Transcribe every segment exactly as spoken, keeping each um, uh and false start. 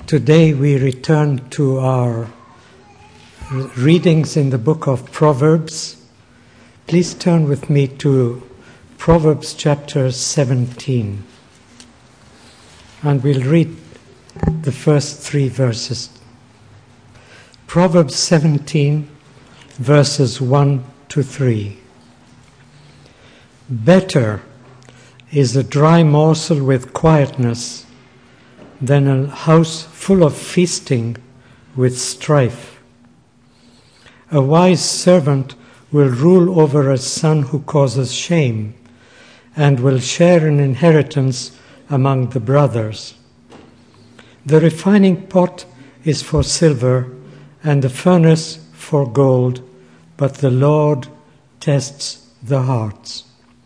Today we return to our readings in the book of Proverbs. Please turn with me to Proverbs chapter seventeen. And we'll read the first three verses. Proverbs seventeen, verses one to three. Better is a dry morsel with quietness than a house full of feasting with strife. A wise servant will rule over a son who causes shame, and will share an inheritance among the brothers. The refining pot is for silver, and the furnace for gold, but the Lord tests the hearts.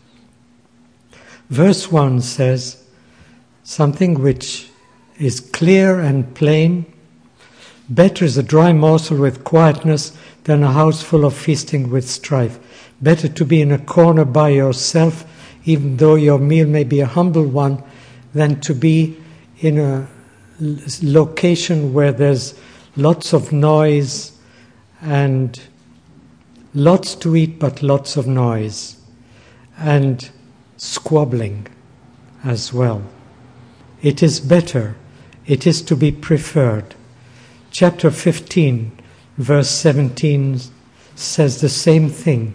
Verse one says something which is clear and plain. Better is a dry morsel with quietness than a house full of feasting with strife. Better to be in a corner by yourself, even though your meal may be a humble one, than to be in a location where there's lots of noise and lots to eat, but lots of noise and squabbling as well. It is better. It is to be preferred. Chapter fifteen, verse seventeen says the same thing.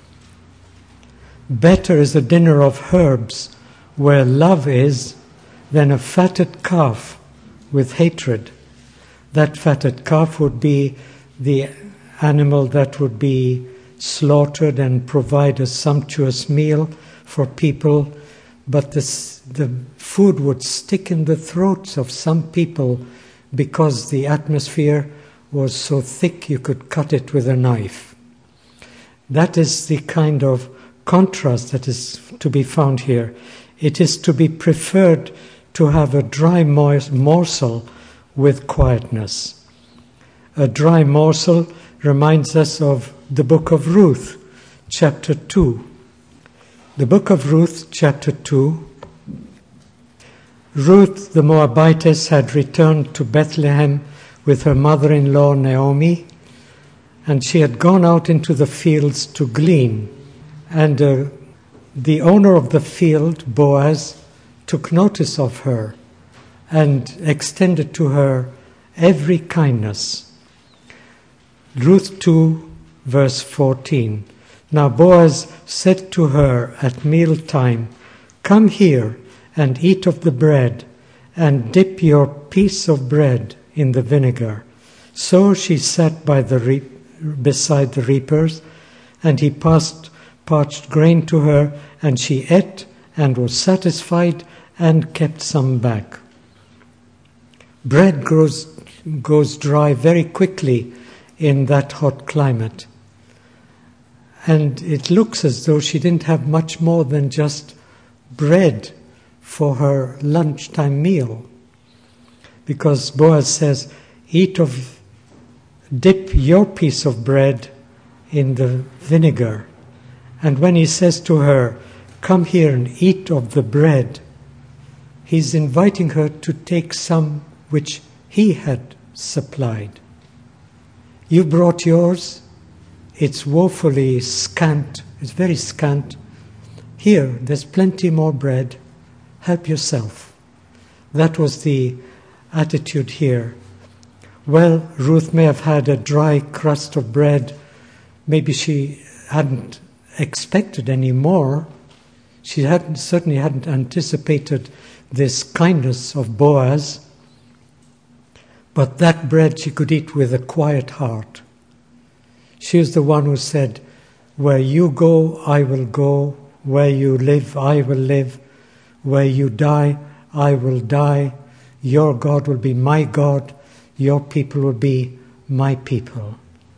Better is a dinner of herbs where love is than a fatted calf with hatred. That fatted calf would be the animal that would be slaughtered and provide a sumptuous meal for people, but this, the food would stick in the throats of some people because the atmosphere was so thick you could cut it with a knife. That is the kind of contrast that is to be found here. It is to be preferred to have a dry morsel with quietness. A dry morsel reminds us of the book of Ruth, chapter two. The book of Ruth, chapter two. Ruth the Moabitess had returned to Bethlehem with her mother-in-law Naomi, and she had gone out into the fields to glean. And uh, the owner of the field, Boaz, took notice of her and extended to her every kindness. Ruth two, verse fourteen. Now Boaz said to her at mealtime, "Come here and eat of the bread, and dip your piece of bread in the vinegar." So she sat by the re- beside the reapers, and he passed parched grain to her, and she ate and was satisfied and kept some back. Bread grows, goes dry very quickly in that hot climate. And it looks as though she didn't have much more than just bread for her lunchtime meal. Because Boaz says, eat of, dip your piece of bread in the vinegar. And when he says to her, come here and eat of the bread, he's inviting her to take some which he had supplied. You brought yours. It's woefully scant. It's very scant. Here, there's plenty more bread. Help yourself. That was the attitude here. Well, Ruth may have had a dry crust of bread. Maybe she hadn't expected any more. She hadn't, certainly hadn't anticipated this kindness of Boaz. But that bread she could eat with a quiet heart. She is the one who said, where you go, I will go. Where you live, I will live. Where you die, I will die. Your God will be my God. Your people will be my people.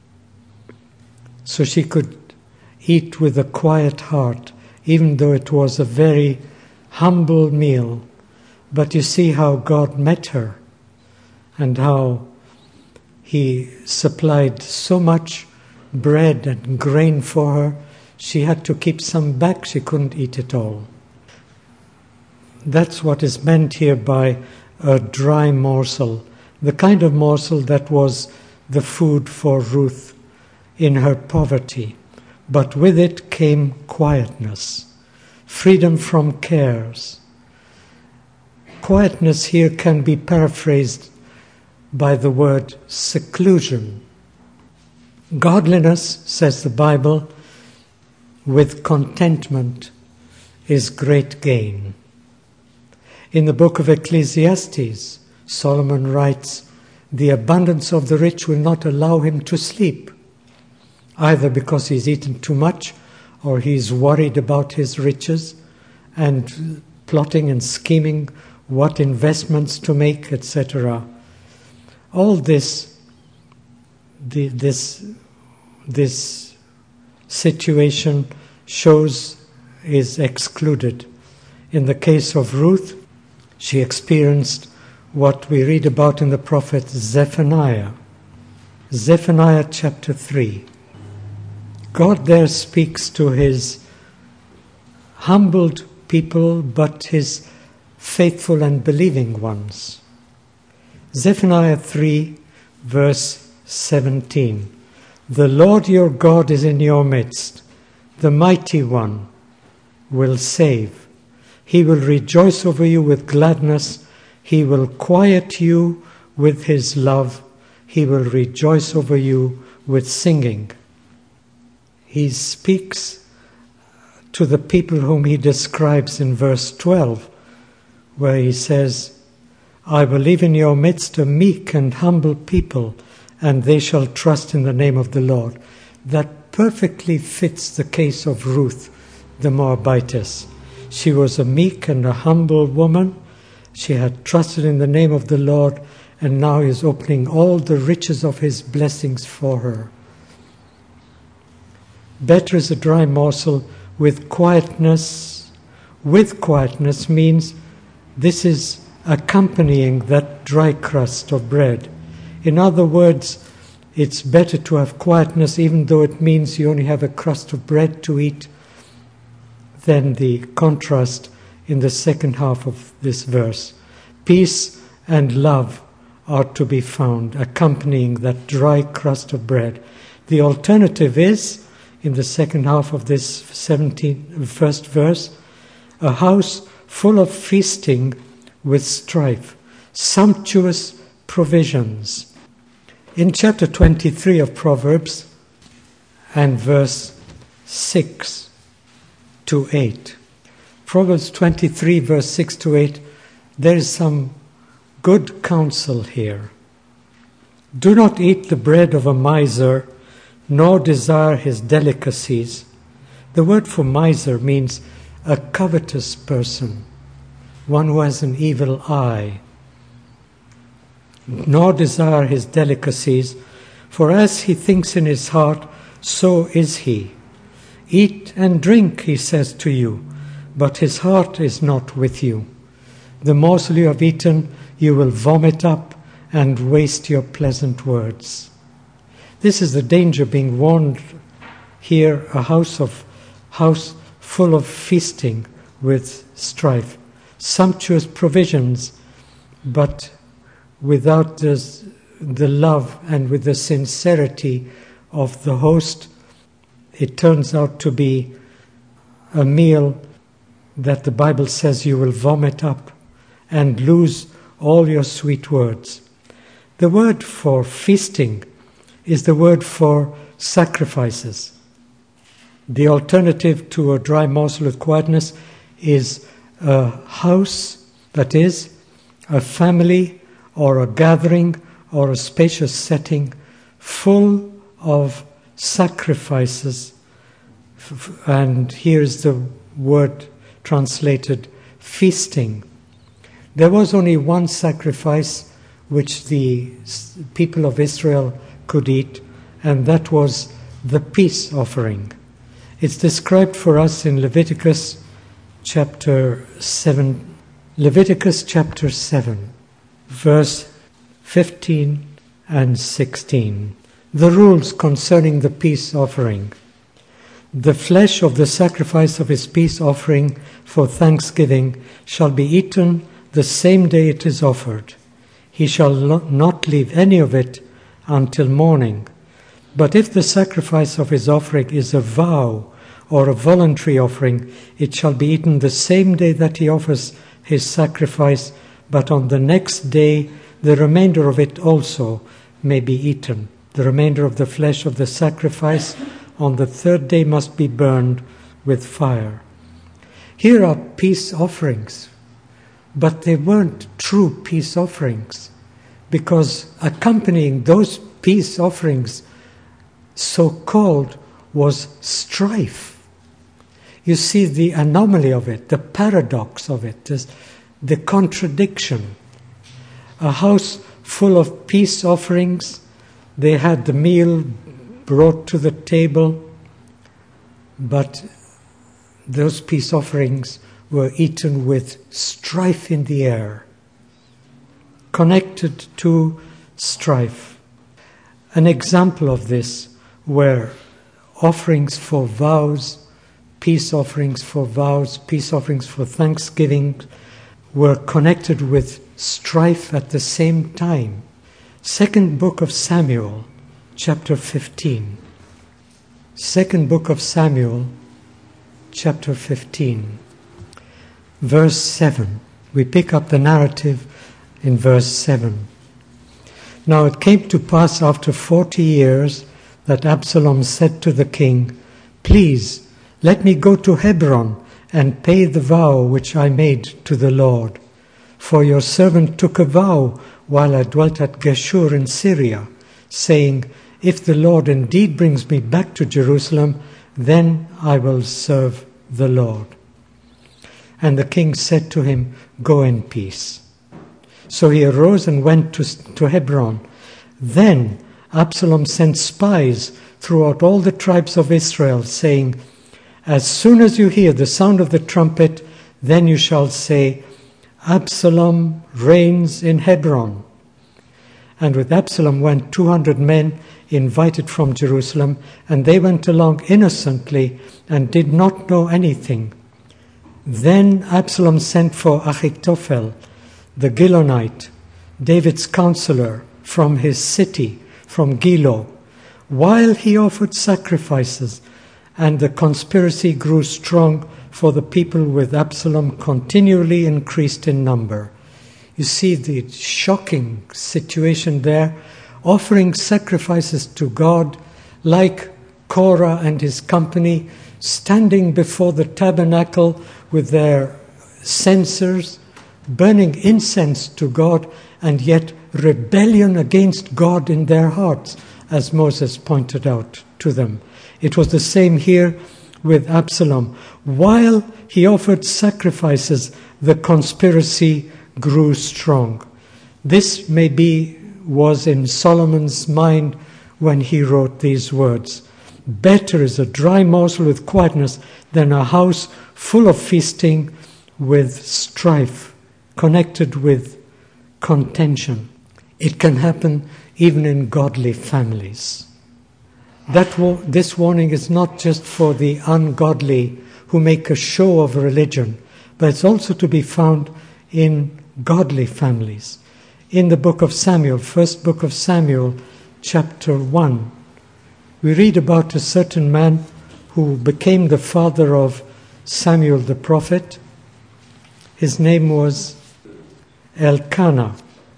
So she could eat with a quiet heart, even though it was a very humble meal. But you see how God met her and how he supplied so much bread and grain for her. She had to keep some back. She couldn't eat it all. That's what is meant here by a dry morsel. the kind of morsel that was the food for Ruth in her poverty. But with it came quietness, freedom from cares. Quietness here can be paraphrased by the word seclusion. Godliness, says the Bible, with contentment is great gain. In the book of Ecclesiastes, Solomon writes, "The abundance of the rich will not allow him to sleep, either because he's eaten too much or he's worried about his riches and plotting and scheming what investments to make, et cetera" All this, the, this, this situation shows is excluded. In the case of Ruth, she experienced what we read about in the prophet Zephaniah. Zephaniah chapter three. God there speaks to his humbled people, but his faithful and believing ones. Zephaniah three, verse seventeen. "The Lord your God is in your midst. The mighty one will save. He will rejoice over you with gladness. He will quiet you with his love. He will rejoice over you with singing." He speaks to the people whom he describes in verse twelve, where he says, "I will leave in your midst a meek and humble people, and they shall trust in the name of the Lord." That perfectly fits the case of Ruth the Moabitess. She was a meek and a humble woman. She had trusted in the name of the Lord, and now he is opening all the riches of his blessings for her. Better is a dry morsel with quietness. With quietness means this is accompanying that dry crust of bread. In other words, it's better to have quietness, even though it means you only have a crust of bread to eat, than the contrast in the second half of this verse. Peace and love are to be found accompanying that dry crust of bread. The alternative is, in the second half of this seventeenth, first verse, a house full of feasting with strife, sumptuous provisions. In chapter twenty-three of Proverbs and verse six to eight, Proverbs twenty-three verse six to eight, there is some good counsel here. "Do not eat the bread of a miser, nor desire his delicacies." The word for miser means a covetous person, one who has an evil eye. "Nor desire his delicacies, for as he thinks in his heart, so is he. Eat and drink, he says to you, but his heart is not with you. The morsel you have eaten you will vomit up and waste your pleasant words." This is the danger being warned here, a house of house full of feasting with strife, sumptuous provisions, but without the, the love and with the sincerity of the host, it turns out to be a meal that the Bible says you will vomit up and lose all your sweet words. The word for feasting is the word for sacrifices. The alternative to a dry morsel with quietness is a house, that is, a family or a gathering or a spacious setting full of sacrifices. And here's the word translated feasting. There was only one sacrifice which the people of Israel could eat, and that was the peace offering. It's described for us in Leviticus chapter seven, Leviticus chapter seven, verse fifteen and sixteen. The rules concerning the peace offering. "The flesh of the sacrifice of his peace offering for thanksgiving shall be eaten the same day it is offered. he shall not leave any of it until morning. But if the sacrifice of his offering is a vow or a voluntary offering, it shall be eaten the same day that he offers his sacrifice, but on the next day the remainder of it also may be eaten. The remainder of the flesh of the sacrifice on the third day must be burned with fire. Here are peace offerings, but they weren't true peace offerings, because accompanying those peace offerings, so-called, was strife. You see the anomaly of it, the paradox of it, the contradiction. A house full of peace offerings, they had the meal brought to the table, but those peace offerings were eaten with strife in the air, connected to strife. An example of this were offerings for vows, peace offerings for vows, peace offerings for thanksgiving, were connected with strife at the same time. Second book of Samuel, chapter fifteen. Second book of Samuel, chapter fifteen, verse seven. We pick up the narrative in verse seven. Now it came to pass after forty years that Absalom said to the king, "Please, let me go to Hebron and pay the vow which I made to the Lord. For your servant took a vow while I dwelt at Geshur in Syria, saying, if the Lord indeed brings me back to Jerusalem, then I will serve the Lord." And the king said to him, "Go in peace." So he arose and went to, to Hebron. Then Absalom sent spies throughout all the tribes of Israel, saying, "As soon as you hear the sound of the trumpet, then you shall say, Absalom reigns in Hebron." And with Absalom went two hundred men invited from Jerusalem, and they went along innocently and did not know anything. Then Absalom sent for Achitophel, the Gilonite, David's counselor, from his city, from Gilo, while he offered sacrifices, and the conspiracy grew strong, for the people with Absalom continually increased in number. You see the shocking situation there, offering sacrifices to God, like Korah and his company, standing before the tabernacle with their censers, burning incense to God, and yet rebellion against God in their hearts, as Moses pointed out to them. It was the same here with Absalom. While he offered sacrifices, the conspiracy grew strong. This maybe was in Solomon's mind when he wrote these words. Better is a dry morsel with quietness than a house full of feasting with strife, connected with contention. It can happen even in godly families. That wa- this warning is not just for the ungodly who make a show of religion, but it's also to be found in godly families. In the book of Samuel, first book of Samuel, chapter one, we read about a certain man who became the father of Samuel the prophet. His name was Elkanah.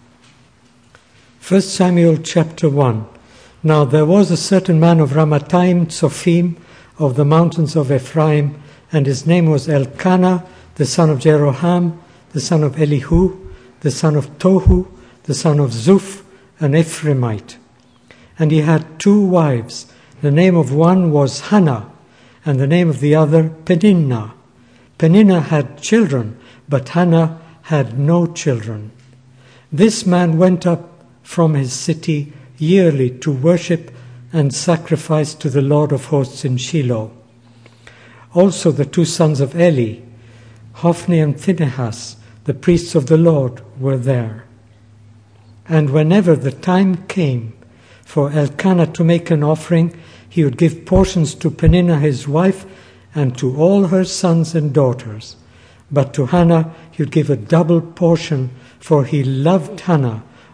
First Samuel chapter one. Now there was a certain man of Ramathaim Tzophim, of the mountains of Ephraim, and his name was Elkanah, the son of Jeroham, the son of Elihu, the son of Tohu, the son of Zuph, an Ephraimite. And he had two wives. The name of one was Hannah, and the name of the other Peninnah. Peninnah had children, but Hannah had no children. This man went up from his city yearly to worship and sacrifice to the Lord of hosts in Shiloh. Also the two sons of Eli, Hophni and Phinehas, the priests of the Lord, were there. And whenever the time came for Elkanah to make an offering, he would give portions to Peninnah his wife and to all her sons and daughters. But to Hannah he would give a double portion, for he loved Hannah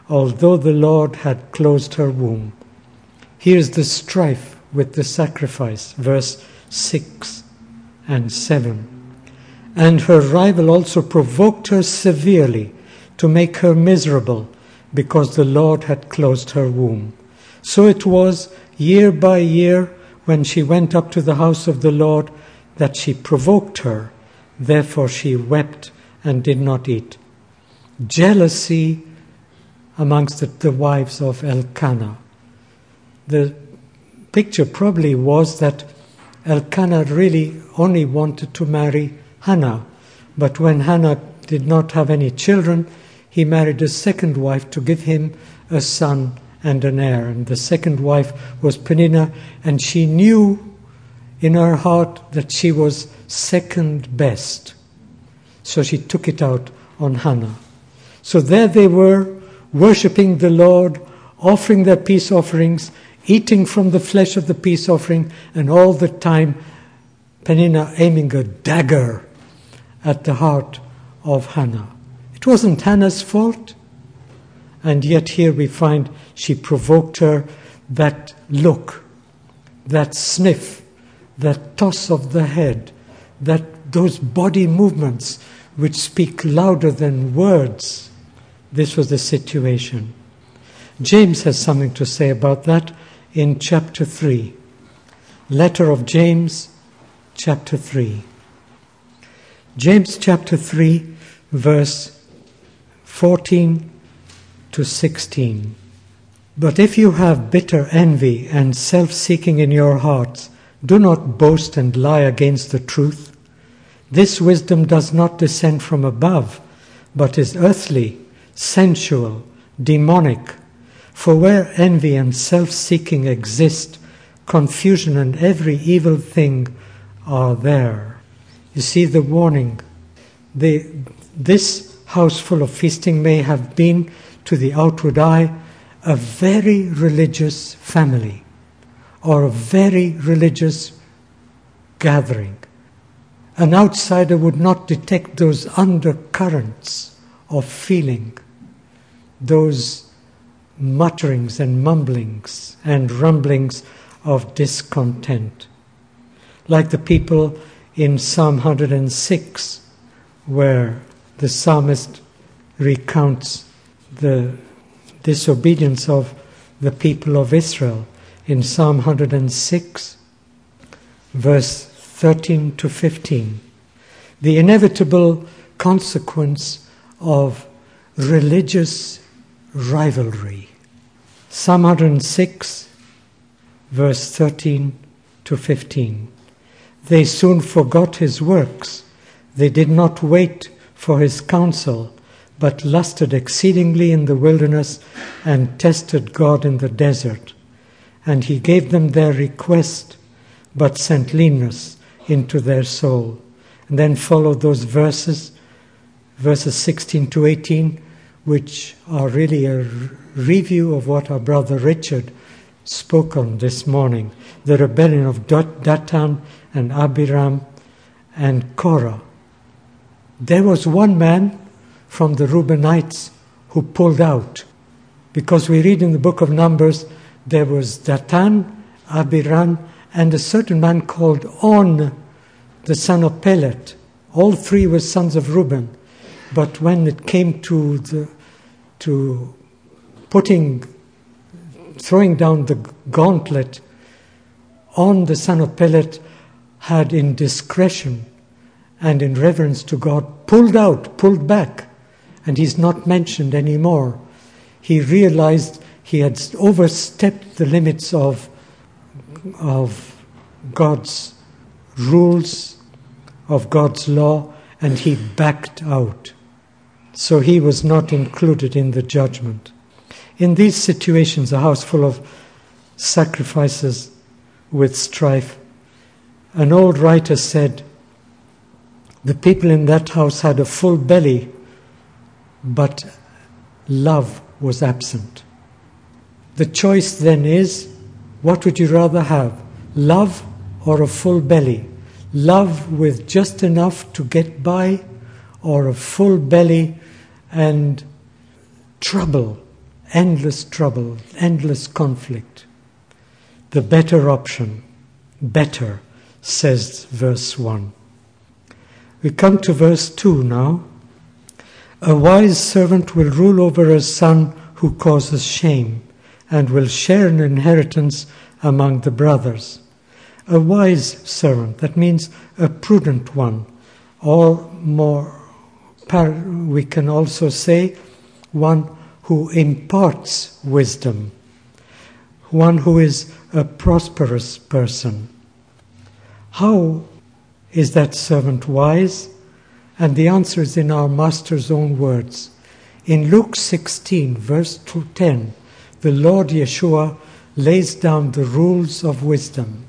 although the Lord had closed her womb. Here's the strife with the sacrifice, verse six and seven. And her rival also provoked her severely to make her miserable, because the Lord had closed her womb. So it was year by year when she went up to the house of the Lord that she provoked her. Therefore she wept and did not eat. Jealousy amongst the, the wives of Elkanah. The picture probably was that Elkanah really only wanted to marry Hannah, but when Hannah did not have any children, he married a second wife to give him a son and an heir. And the second wife was Peninnah, and she knew in her heart that she was second best. So she took it out on Hannah. So there they were, worshipping the Lord, offering their peace offerings, eating from the flesh of the peace offering, and all the time Peninnah aiming a dagger at the heart of Hannah. It wasn't Hannah's fault, and yet here we find she provoked her. That look, that sniff, that toss of the head, that those body movements which speak louder than words. This was the situation. James has something to say about that in chapter three. Letter of James, chapter three. James chapter three, verse fourteen to sixteen. But if you have bitter envy and self-seeking in your hearts, do not boast and lie against the truth. This wisdom does not descend from above, but is earthly, sensual, demonic. For where envy and self-seeking exist, confusion and every evil thing are there. You see the warning. The, this house full of feasting may have been, to the outward eye, a very religious family or a very religious gathering. An outsider would not detect those undercurrents of feeling, those mutterings and mumblings and rumblings of discontent. Like the people in Psalm one hundred six, where the psalmist recounts the disobedience of the people of Israel. In Psalm one hundred six, verse thirteen to fifteen. The inevitable consequence of religious rivalry. Psalm one hundred six, verse thirteen to fifteen. They soon forgot his works. They did not wait for his counsel, but lusted exceedingly in the wilderness and tested God in the desert. And he gave them their request, but sent leanness into their soul. And then follow those verses, verses sixteen to eighteen, which are really a review of what our brother Richard spoke on this morning. The rebellion of Dathan and Abiram and Korah. There was one man from the Reubenites who pulled out. Because we read in the book of Numbers, there was Dathan, Abiram, and a certain man called On, the son of Pelet. All three were sons of Reuben. But when it came to the to putting, throwing down the gauntlet, On, the son of Pelet, had in discretion and in reverence to God pulled out, pulled back, and he's not mentioned anymore. He realized he had overstepped the limits of, of God's rules, of God's law, and he backed out. So he was not included in the judgment. In these situations, a house full of sacrifices with strife, an old writer said, the people in that house had a full belly, but love was absent. The choice then is, what would you rather have? Love or a full belly? Love with just enough to get by, or a full belly and trouble endless trouble, endless conflict. The better option, better, says verse one. We come to verse two now. A wise servant will rule over a son who causes shame, and will share an inheritance among the brothers. A wise servant, that means a prudent one, or more, we can also say one who imparts wisdom, one who is a prosperous person. How is that servant wise? And the answer is in our Master's own words. In Luke sixteen, verse ten, the Lord Yeshua lays down the rules of wisdom.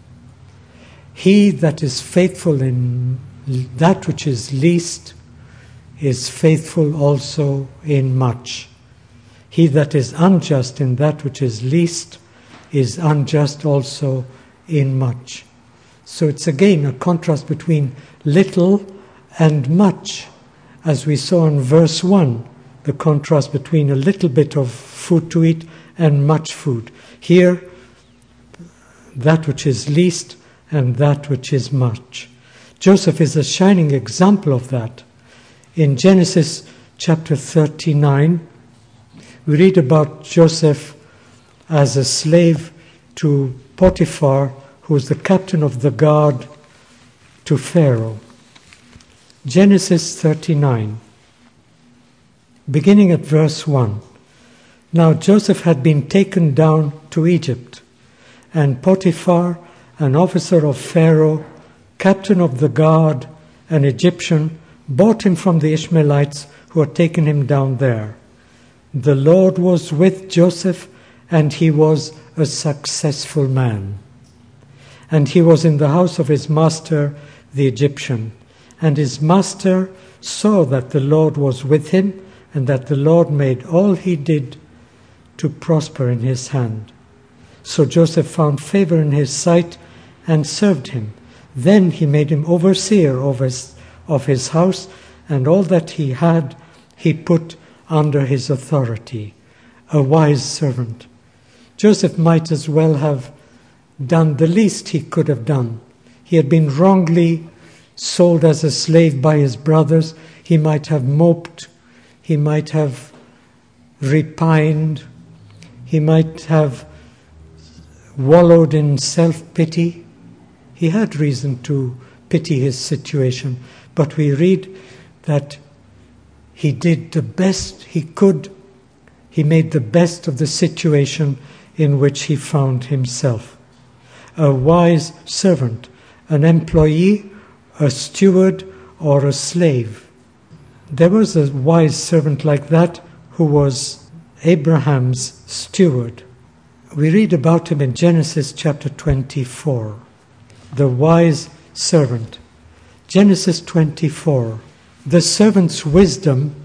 He that is faithful in that which is least is faithful also in much. He that is unjust in that which is least is unjust also in much. So it's again a contrast between little and much, as we saw in verse one, the contrast between a little bit of food to eat and much food. Here, that which is least and that which is much. Joseph is a shining example of that. In Genesis chapter thirty-nine, we read about Joseph as a slave to Potiphar, who was the captain of the guard to Pharaoh. Genesis thirty-nine, beginning at verse one. Now Joseph had been taken down to Egypt, and Potiphar, an officer of Pharaoh, captain of the guard, an Egyptian, bought him from the Ishmaelites who had taken him down there. The Lord was with Joseph, and he was a successful man. And he was in the house of his master, the Egyptian. And his master saw that the Lord was with him, and that the Lord made all he did to prosper in his hand. So Joseph found favor in his sight and served him. Then he made him overseer of his, of his house, and all that he had he put under his authority. A wise servant. Joseph might as well have done the least he could have done. He had been wrongly sold as a slave by his brothers. He might have moped. He might have repined. He might have wallowed in self-pity. He had reason to pity his situation, but we read that he did the best he could. He made the best of the situation in which he found himself. A wise servant, an employee, a steward, or a slave. There was a wise servant like that who was Abraham's steward. We read about him in Genesis chapter twenty-four. The wise servant. Genesis twenty-four. The servant's wisdom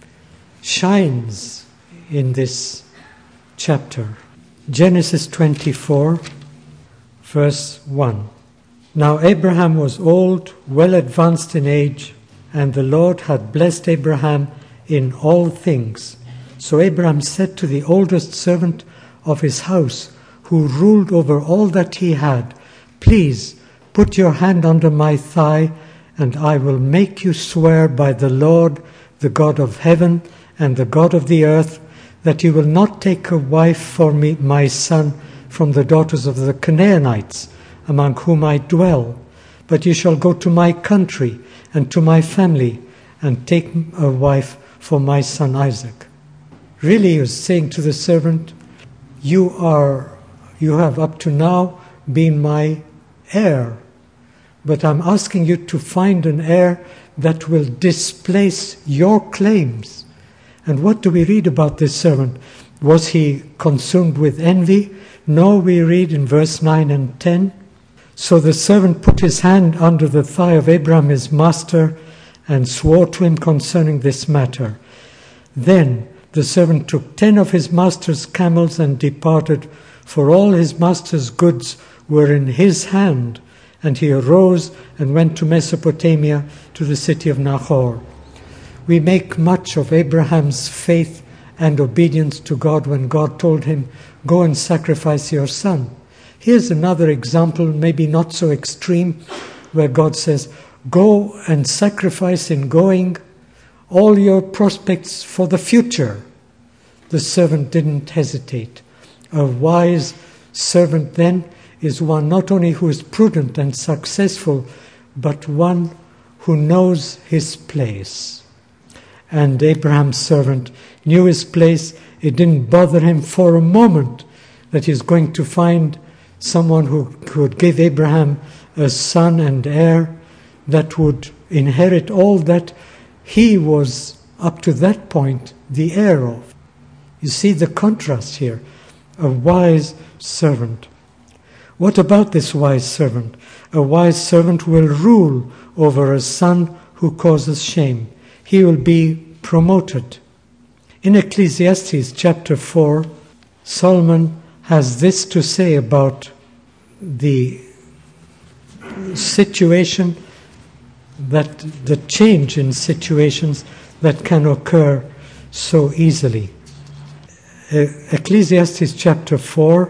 shines in this chapter. Genesis twenty-four, verse one. Now Abraham was old, well advanced in age, and the Lord had blessed Abraham in all things. So Abraham said to the oldest servant of his house, who ruled over all that he had, "Please put your hand under my thigh, and I will make you swear by the Lord, the God of heaven and the God of the earth, that you will not take a wife for me, my son, from the daughters of the Canaanites, among whom I dwell, but you shall go to my country and to my family, and take a wife for my son Isaac." Really, he was saying to the servant, you are, you have up to now been my heir, but I'm asking you to find an heir that will displace your claims. And what do we read about this servant? Was he consumed with envy? No, we read in verse nine and ten. So the servant put his hand under the thigh of Abraham his master, and swore to him concerning this matter. Then the servant took ten of his master's camels and departed, for all his master's goods were in his hand. And he arose and went to Mesopotamia, to the city of Nahor. We make much of Abraham's faith and obedience to God when God told him, go and sacrifice your son. Here's another example, maybe not so extreme, where God says, go and sacrifice in going all your prospects for the future. The servant didn't hesitate. A wise servant then is one not only who is prudent and successful, but one who knows his place. And Abraham's servant knew his place. It didn't bother him for a moment that he's going to find someone who could give Abraham a son and heir that would inherit all that he was, up to that point, the heir of. You see the contrast here. A wise servant. What about this wise servant? A wise servant will rule over a son who causes shame. He will be promoted. In Ecclesiastes chapter four, Solomon has this to say about the situation, that the change in situations that can occur so easily. Ecclesiastes chapter four,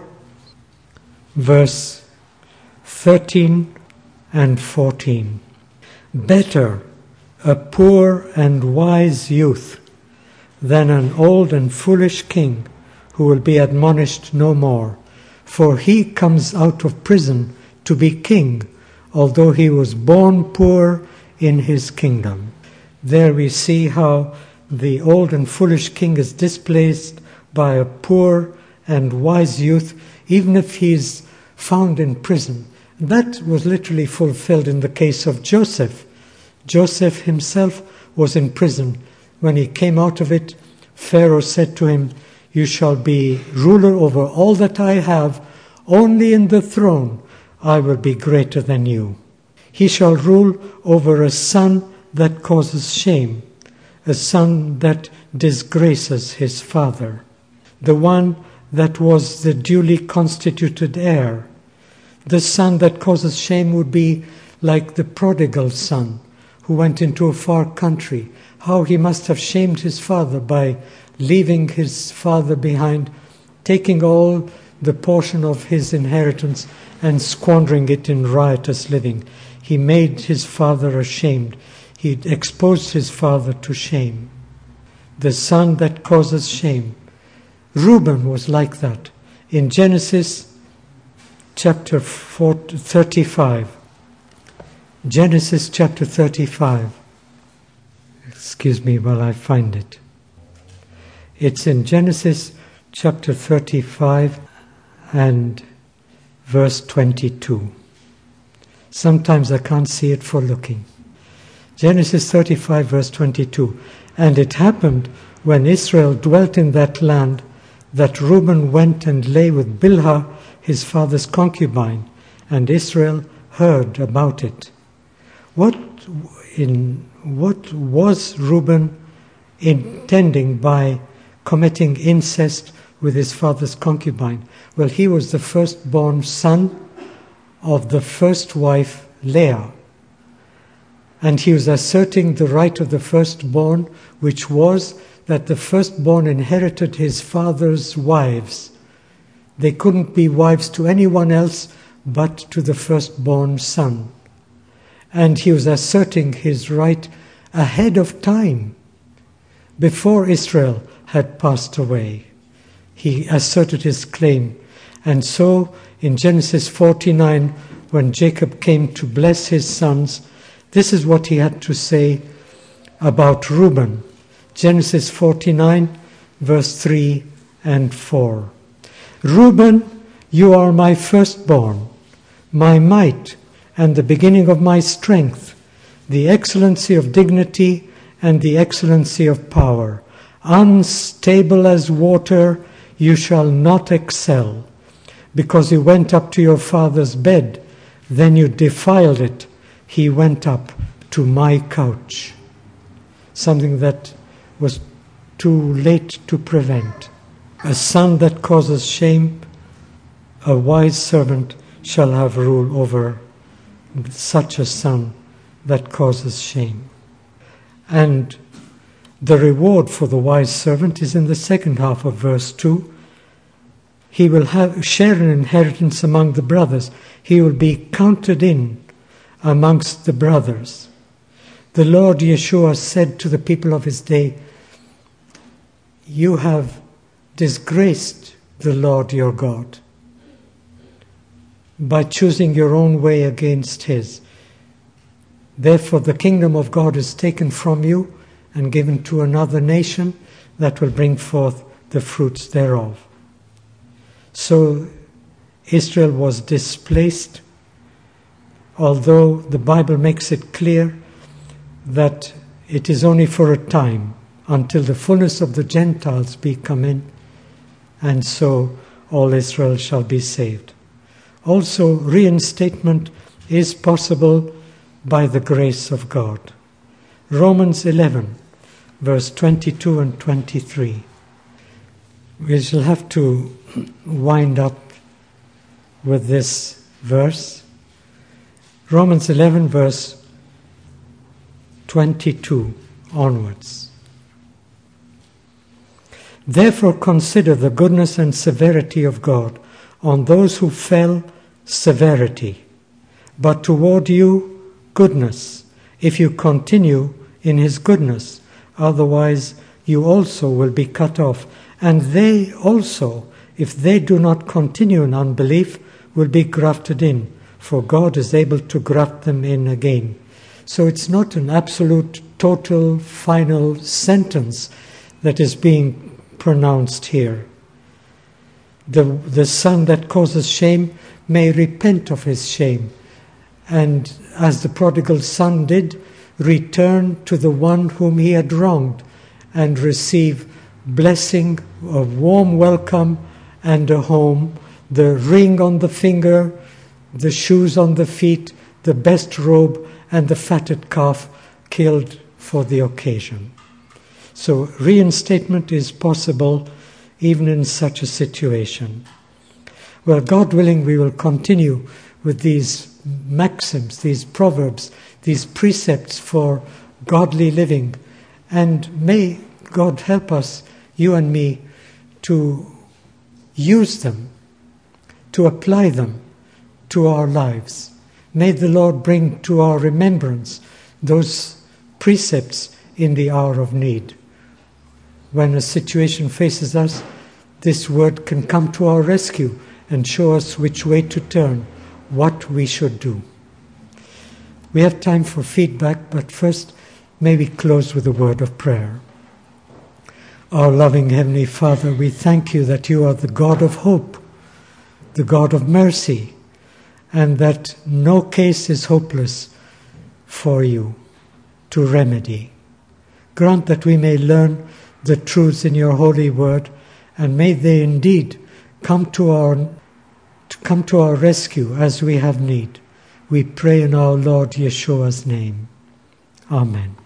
verse thirteen and fourteen. Better a poor and wise youth than an old and foolish king who will be admonished no more. For he comes out of prison to be king, although he was born poor in his kingdom. There we see how the old and foolish king is displaced by a poor and wise youth, even if he is found in prison. That was literally fulfilled in the case of Joseph. Joseph himself was in prison. When he came out of it, Pharaoh said to him, you shall be ruler over all that I have, only in the throne I will be greater than you. He shall rule over a son that causes shame, a son that disgraces his father, the one that was the duly constituted heir. The son that causes shame would be like the prodigal son who went into a far country. How he must have shamed his father by leaving his father behind, taking all the portion of his inheritance and squandering it in riotous living. He made his father ashamed. He exposed his father to shame. The son that causes shame. Reuben was like that. In Genesis chapter thirty-five. Genesis chapter thirty-five. Excuse me while I find it. It's in Genesis chapter thirty-five and verse twenty-two. Sometimes I can't see it for looking. Genesis thirty-five verse twenty-two. And it happened when Israel dwelt in that land that Reuben went and lay with Bilhah, his father's concubine, and Israel heard about it. What in what was Reuben intending by committing incest with his father's concubine? Well, he was the firstborn son of the first wife, Leah. And he was asserting the right of the firstborn, which was that the firstborn inherited his father's wives. They couldn't be wives to anyone else but to the firstborn son. And he was asserting his right ahead of time, before Israel had passed away. He asserted his claim. And so in Genesis forty-nine, when Jacob came to bless his sons, this is what he had to say about Reuben. Genesis forty-nine, verse three and four. Reuben, you are my firstborn, my might, and the beginning of my strength, the excellency of dignity and the excellency of power. Unstable as water, you shall not excel, because you went up to your father's bed, then you defiled it. He went up to my couch. Something that was too late to prevent. A son that causes shame, a wise servant shall have rule over such a son that causes shame. And The reward for the wise servant is in the second half of verse two. He will have share an inheritance among the brothers. He will be counted in amongst the brothers. The Lord Yeshua said to the people of his day, "You have disgraced the Lord your God by choosing your own way against his. Therefore the kingdom of God is taken from you and given to another nation that will bring forth the fruits thereof." So Israel was displaced, although the Bible makes it clear that it is only for a time until the fullness of the Gentiles be come in, and so all Israel shall be saved. Also, reinstatement is possible by the grace of God. Romans eleven, verse twenty-two and twenty-three. We shall have to wind up with this verse. Romans eleven, verse twenty-two onwards. "Therefore consider the goodness and severity of God. On those who fell, severity, but toward you, goodness, if you continue in his goodness. Otherwise you also will be cut off. And they also, if they do not continue in unbelief, will be grafted in, for God is able to graft them in again." So it's not an absolute, total, final sentence that is being pronounced here. The, the son that causes shame may repent of his shame, and as the prodigal son did, return to the one whom he had wronged and receive blessing, a warm welcome and a home, the ring on the finger, the shoes on the feet, the best robe, and the fatted calf killed for the occasion. So reinstatement is possible even in such a situation. Well, God willing, we will continue with these maxims, these proverbs, these precepts for godly living, and may God help us, you and me, to use them, to apply them to our lives. May the Lord bring to our remembrance those precepts in the hour of need. When a situation faces us, this word can come to our rescue and show us which way to turn, what we should do. We have time for feedback, but first may we close with a word of prayer. Our loving Heavenly Father, we thank you that you are the God of hope, the God of mercy, and that no case is hopeless for you to remedy. Grant that we may learn the truths in your holy word, and may they indeed come to our to come to our rescue as we have need. We pray in our Lord Yeshua's name. Amen.